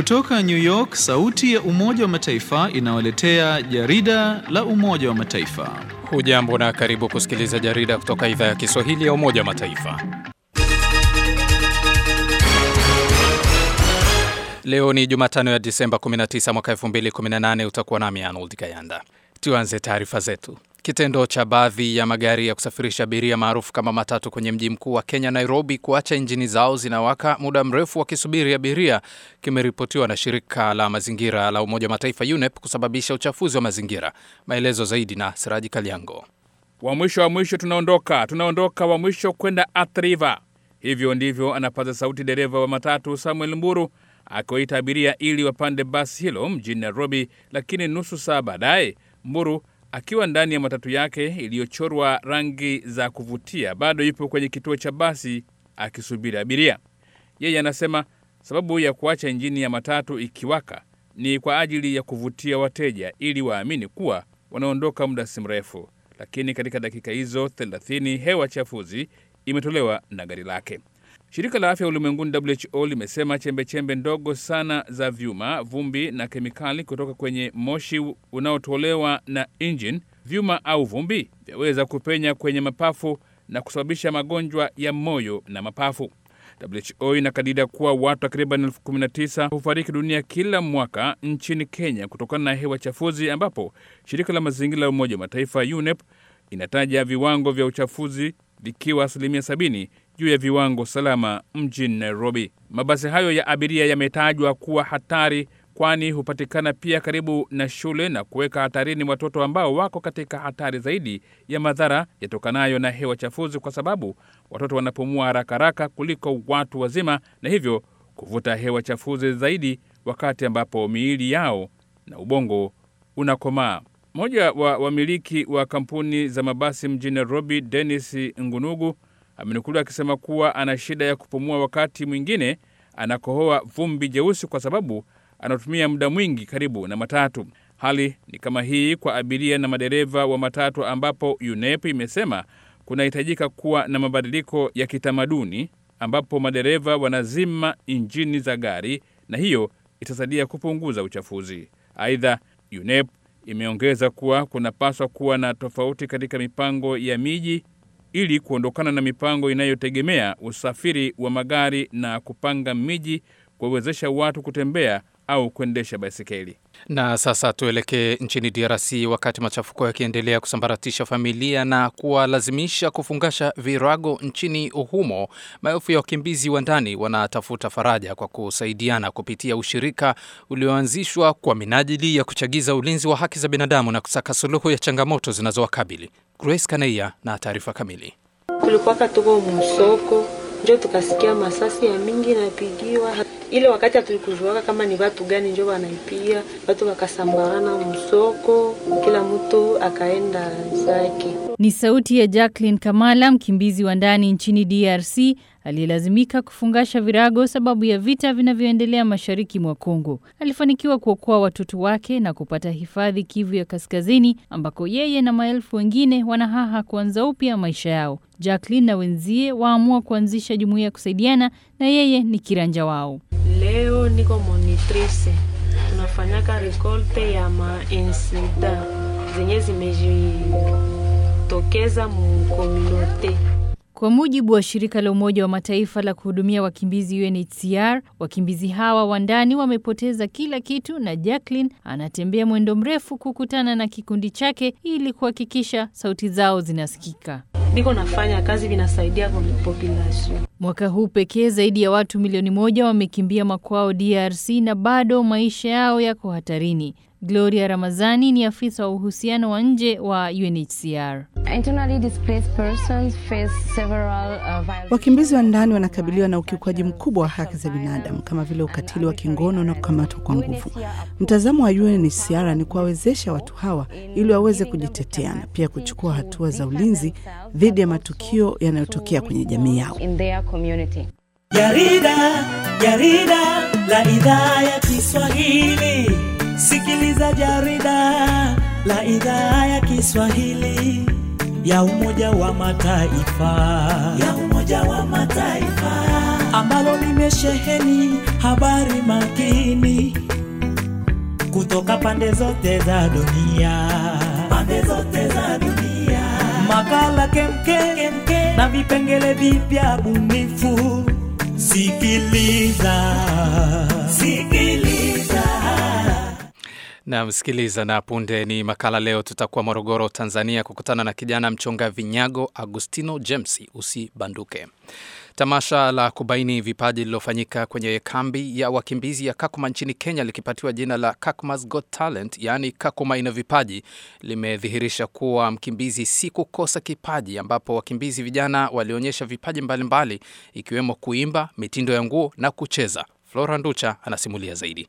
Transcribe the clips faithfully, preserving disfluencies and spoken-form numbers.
Kutoka New York, sauti ya Umoja wa Mataifa inawaletea jarida la Umoja wa Mataifa. Hujambo na karibu kusikiliza jarida kutoka idhaa ya Kiswahili ya Umoja wa Mataifa. Leo ni Jumatano ya Disemba kumi na tisa mwaka elfu mbili kumi na nane. Utakuwa nami Arnold Kayanda. Tuanze taarifa zetu. Kitendo cha baadhi ya magari ya kusafirisha abiria maarufu kama matatu kwenye mji mkuu wa Kenya, Nairobi, kuacha injini zao zinawaka muda mrefu wakisubiri abiria kimeripotiwa na shirika la mazingira la Umoja wa Mataifa U N E P kusababisha uchafuzi wa mazingira. Maelezo zaidi na Siraji Kaliango. Wa mwisho wa mwisho tunaondoka, tunaondoka wa mwisho kwenda Athi River. Hivyo ndivyo anapaza sauti dereva wa matatu Samuel Mburu akiwaita abiria ili wapande basi hilo mjini Nairobi, lakini nusu saa baadaye Mburu akiwa ndani ya matatu yake iliyochorwa rangi za kuvutia bado yupo kwenye kituo cha basi akisubiri abiria. Yeye anasema sababu ya kuacha injini ya matatu ikiwaka ni kwa ajili ya kuvutia wateja ili waamini kuwa wanaondoka muda si mrefu, lakini katika dakika hizo thelathini hewa chafuzi imetolewa na gari lake. Shirika la Afya Ulimwenguni W H O limesema chembe chembe ndogo sana za vyuma, vumbi na kemikali kutoka kwenye moshi unaotolewa na engine, vyuma au vumbi, vyaweza kupenya kwenye mapafu na kusababisha magonjwa ya moyo na mapafu. W H O inakadiria kuwa watu takriban elfu kumi na tisa hufariki dunia kila mwaka nchini Kenya kutokana na hewa chafuzi, ambapo shirika la mazingira la Umoja wa Mataifa U N E P inataja viwango vya uchafuzi vikiwa asilimia sabini juu ya viwango salama mjini Nairobi. Mabasi hayo ya abiria yametajwa kuwa hatari kwani hupatikana pia karibu na shule na kuweka hatarini watoto ambao wako katika hatari zaidi ya madhara yatokanayo na hewa chafuzi, kwa sababu watoto wanapumua haraka haraka kuliko watu wazima na hivyo kuvuta hewa chafuzi zaidi wakati ambapo miili yao na ubongo unakomaa. Mmoja wa wamiliki wa kampuni za mabasi mjini Nairobi, Dennis Ngunugu, amenukuliwa akisema kuwa ana shida ya kupumua wakati mwingine anakohoa vumbi jeusi kwa sababu anatumia muda mwingi karibu na matatu. Hali ni kama hii kwa abiria na madereva wa matatu, ambapo U N E P imesema kunahitajika kuwa na mabadiliko ya kitamaduni ambapo madereva wanazima injini za gari na hiyo itasaidia kupunguza uchafuzi. Aidha, U N E P imeongeza kuwa kunapaswa kuwa na tofauti katika mipango ya miji ili kuondokana na mipango inayotegemea usafiri wa magari na kupanga miji kuwezesha watu kutembea au kuendesha baisikeli. Na sasa tuelekee nchini D R C. Wakati machafuko yakiendelea kusambaratisha familia na kuwalazimisha kufungasha virago nchini humo, maelfu ya wakimbizi wa ndani wanatafuta faraja kwa kusaidiana kupitia ushirika ulioanzishwa kwa minajili ya kuchagiza ulinzi wa haki za binadamu na kusaka suluhu ya changamoto zinazowakabili. Grace Kaneia na taarifa kamili. Kulikuwa katuko msoko, ndio tukasikia masasi ya mingi napigiwa. Ile wakati tulikujuaka kama ni watu gani ndio wanaipiga, watu wakasambarana msoko, kila mtu akaenda zake. Ni sauti ya Jacqueline Kamala, mkimbizi wa ndani nchini D R C, aliyelazimika kufungasha virago sababu ya vita vinavyoendelea mashariki mwa Kongo. Alifanikiwa kuokoa watoto wake na kupata hifadhi Kivu ya Kaskazini, ambako yeye na maelfu wengine wanahaha kuanza upya maisha yao. Jacqueline na wenzie waamua kuanzisha jumuiya kusaidiana na yeye ni kiranja wao. Leo niko monitrice. Tunafanyaka rekolte ya mainsida zenye zimejitokeza mu community. Kwa mujibu wa shirika la Umoja wa Mataifa la kuhudumia wakimbizi U N H C R, wakimbizi hawa wa ndani wamepoteza kila kitu na Jacqueline anatembea mwendo mrefu kukutana na kikundi chake ili kuhakikisha sauti zao zinasikika. Niko nafanya kazi vinasaidia kwa population. Mwaka huu pekee zaidi ya watu milioni moja wamekimbia makwao D R C na bado maisha yao yako hatarini. Gloria Ramazani ni afisa wa uhusiano wa nje wa U N H C R. Internally displaced persons face several uh, violations. Wakimbizi wa ndani wanakabiliwa na ukiukwaji mkubwa wa haki za binadamu kama vile ukatili wa kingono na kukamatwa kwa nguvu. Mtazamo wa U N H C R ni kuwawezesha watu hawa ili waweze kujitetea na pia kuchukua hatua za ulinzi dhidi ya matukio yanayotokea kwenye jamii yao. Jarida, jarida la idhaa ya Kiswahili. Sikiliza jarida la idhaa ya Kiswahili ya Umoja wa Mataifa, ya Umoja Umoja wa Mataifa, ambalo limesheheni habari makini kutoka pande zote za dunia, pande zote za dunia. Makala kemke, kemke na vipengele vipya bunifu. Sikiliza, sikiliza. Na msikiliza, na punde ni makala. Leo tutakuwa Morogoro, Tanzania, kukutana na kijana mchonga vinyago Agustino James. Usibanduke. Tamasha la kubaini vipaji lilofanyika kwenye kambi ya wakimbizi ya Kakuma nchini Kenya, likipatiwa jina la Kakuma's Got Talent, yani Kakuma ina vipaji, limedhihirisha kuwa mkimbizi si kukosa kipaji, ambapo wakimbizi vijana walionyesha vipaji mbalimbali ikiwemo kuimba, mitindo ya nguo na kucheza. Flora Nducha anasimulia zaidi.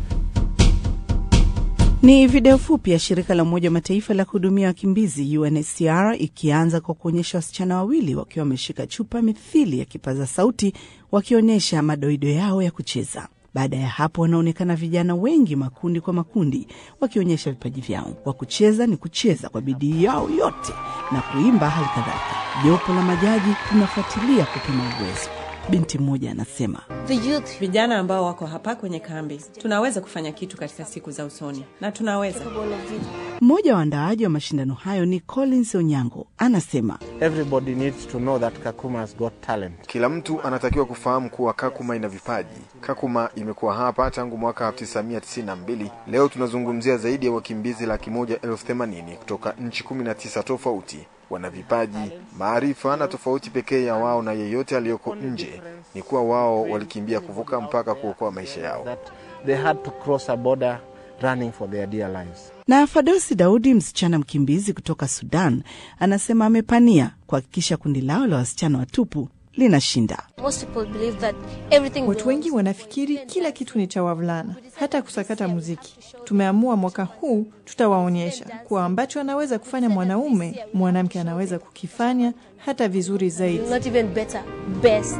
Ni video fupi ya shirika la Umoja wa Mataifa la kuhudumia wakimbizi U N H C R, ikianza kwa kuonyesha wasichana wawili wakiwa wameshika chupa mithili ya kipaza sauti wakionyesha madoido yao ya kucheza. Baada ya hapo wanaonekana vijana wengi makundi kwa makundi wakionyesha vipaji vyao. Wa kucheza ni kucheza kwa bidii yao yote na kuimba hali kadhalika. Jopo la majaji tunafuatilia kupima uwezo. Binti mmoja anasema, The youth, vijana ambao wako hapa kwenye kambi, tunaweza kufanya kitu katika siku za usoni, na tunaweza. Mmoja wa waandaaji wa mashindano hayo ni Collins Onyango, anasema, Everybody needs to know that Kakuma's got talent. Kila mtu anatakiwa kufahamu kuwa Kakuma ina vipaji. Kakuma imekuwa hapa tangu mwaka elfu tisa mia tisini na mbili. Leo tunazungumzia zaidi ya wakimbizi laki moja elfu themanini kutoka nchi kumi na tisa tofauti. Wana vipaji, maarifa na tofauti pekee ya wao na yeyote aliyoko nje ni kuwa wao walikimbia kuvuka mpaka kuokoa maisha yao. They had to cross a border running for their dear lives. Na Fadosi Daudi, msichana mkimbizi kutoka Sudan, anasema amepania kuhakikisha kundi lao la wasichana watupu linashinda. Watu wengi wanafikiri kila kitu ni cha wavulana, hata kusakata muziki. Tumeamua mwaka huu tutawaonyesha kuwa ambacho anaweza kufanya mwanaume, mwanamke anaweza kukifanya hata vizuri zaidi. Not even better, best.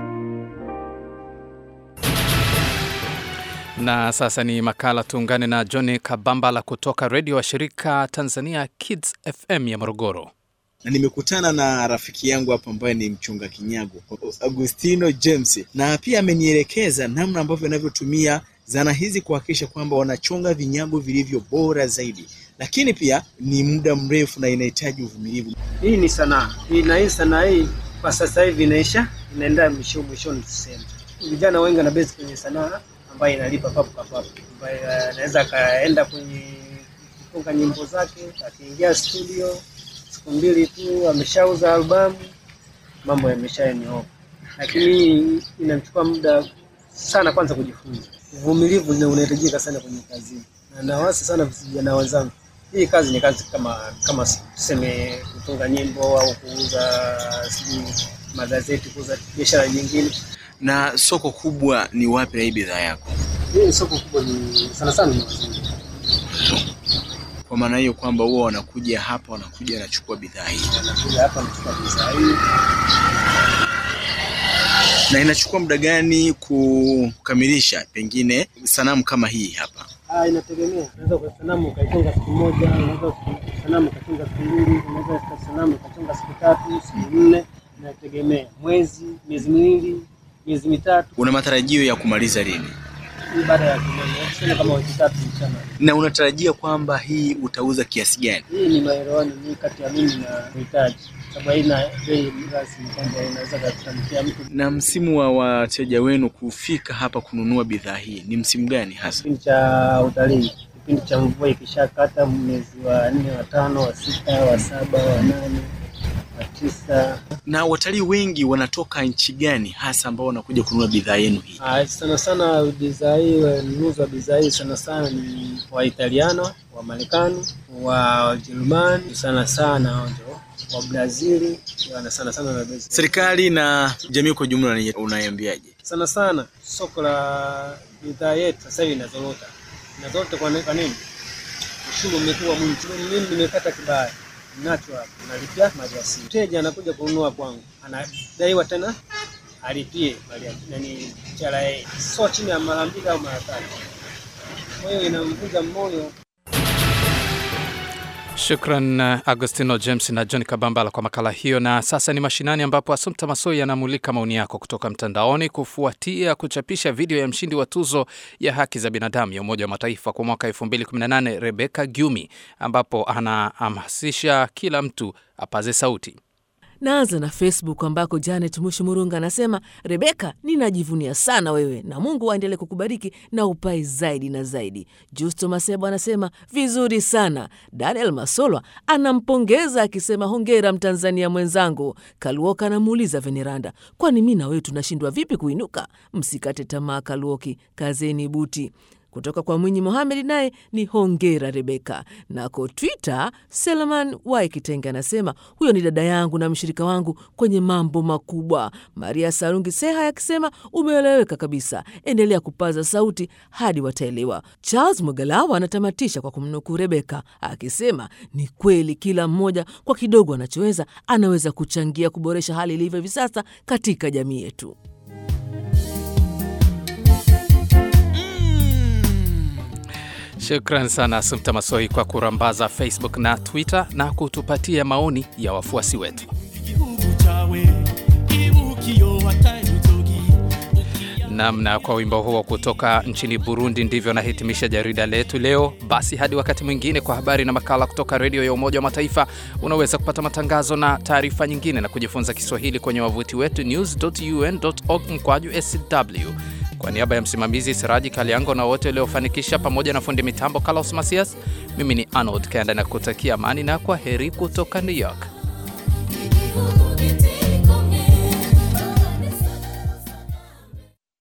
Na sasa ni makala. Tuungane na Johnny Kabambala kutoka redio wa shirika Tanzania Kids F M ya Morogoro. Na nimekutana na rafiki yangu hapa ambaye ni mchonga kinyago Agustino James, na pia amenielekeza namna ambavyo anavyotumia zana hizi kuhakikisha kwamba wanachonga vinyago vilivyo bora zaidi, lakini pia ni muda mrefu na inahitaji uvumilivu. Hii ni sanaa. Hii na hii sanaa hii kwa sasa hivi inaisha, inaenda mwisho mwishoni tuseme. Vijana wengi wanabase kwenye sanaa ambayo inalipa papo kwa papo. Ambaye anaweza kaenda kwenye kutunga nyimbo zake, akiingia studio siku mbili tu ameshauza albamu, mambo yameshaenyoka. Lakini inachukua muda sana kwanza kujifunza. Uvumilivu ni unahitajika sana kwenye kazi. Na nawasa sana vijana wenzangu, hii kazi ni kazi kama kama tuseme kutunga nyimbo au kuuza sijui magazeti, kuuza biashara nyingine. Na soko kubwa ni wapi la bidhaa yako? Hii soko kubwa ni sana sana ni wazungu. Kwa maana hiyo kwamba wao wanakuja hapa, wanakuja na kuchukua bidhaa hii. Wanakuja hapa kuchukua bidhaa hii. Na inachukua muda gani kukamilisha pengine sanamu kama hii hapa? Ah, inategemea. Unaweza kwa sanamu ukaichonga siku moja, unaweza sanamu ukachonga siku mbili, unaweza kwa sanamu ukachonga siku tatu, siku nne, inategemea. Mwezi, miezi miwili, miezi mitatu. Una matarajio ya kumaliza lini? Baada ya kumaliza kama wiki tatu mchana. Na unatarajia kwamba hii utauza kiasi gani? Hii ni maelewano ni kati ya mimi na mhitaji. Sababu ina bei rasmi kwamba inaweza kutamkia mtu. Na msimu wa wateja wenu kufika hapa kununua bidhaa hii ni msimu gani hasa? Kipindi cha utalii, kipindi cha mvua ikishakata, mwezi wa nne, wa tano, wa sita, wa saba, wa nane, wa tisa. Na watalii wengi wanatoka nchi gani hasa ambao wanakuja kununua bidhaa yenu hii? Ah, sana sana bidhaa hii, wanunuzi wa bidhaa hii sana sana ni wa Italiano, wa Marekani, wa Jerumani, sana sana ndio wa Brazil, wana sana sana na bidhaa. Serikali na jamii kwa jumla unaiambiaje? Sana sana soko la bidhaa yetu sasa hivi inazorota. Inazorota kwa nini? Ushuru umekuwa mwingi. Mimi nimekata kibaya. Nacho hapo nalipia maliasili. Mteja anakuja kununua kwangu, anadaiwa tena alipie maliasili, yani chara yeye sio chini ya mara mbili au mara tatu. Kwa hiyo inamvunja moyo. Shukran Agostino James na John Kabambala kwa makala hiyo. Na sasa ni mashinani, ambapo Assumpta Massoi anamulika maoni yako kutoka mtandaoni kufuatia kuchapisha video ya mshindi wa tuzo ya haki za binadamu ya Umoja wa Mataifa kwa mwaka elfu mbili kumi na nane Rebecca Gyumi, ambapo anahamasisha kila mtu apaze sauti. Naanza na Facebook ambako Janet Mushumurunga anasema, Rebecca, ninajivunia sana wewe na Mungu aendelee kukubariki na upai zaidi na zaidi. Justo Masebo anasema, vizuri sana. Daniel Masolwa anampongeza akisema, hongera Mtanzania mwenzangu. Kaluoka anamuuliza Veneranda, kwani mimi na wewe tunashindwa vipi kuinuka? Msikate tamaa Kaluoki, kazeni buti. Kutoka kwa Mwinyi Mohamed naye ni hongera Rebecca. Nako Twitter, Selman Wai Kitenga anasema, huyo ni dada yangu na mshirika wangu kwenye mambo makubwa. Maria Sarungi Seha akisema, umeeleweka kabisa, endelea kupaza sauti hadi wataelewa. Charles Mugalawa anatamatisha kwa kumnukuu Rebecca akisema, ni kweli kila mmoja kwa kidogo anachoweza anaweza kuchangia kuboresha hali ilivyo hivi sasa katika jamii yetu. Shukran sana Assumpta Massoi kwa kurambaza Facebook na Twitter na kutupatia maoni ya wafuasi wetu. Namna kwa wimbo huo kutoka nchini Burundi ndivyo nahitimisha jarida letu leo. Basi hadi wakati mwingine kwa habari na makala kutoka redio ya Umoja wa Mataifa. Unaweza kupata matangazo na taarifa nyingine na kujifunza Kiswahili kwenye wavuti wetu news dot u n dot org mkwaju S W. Kwa niaba ya msimamizi Siraji Kaliango na wote waliofanikisha pamoja na fundi mitambo Carlos Masias, mimi ni Arnold Kanda na kutakia amani na kwa heri kutoka New York.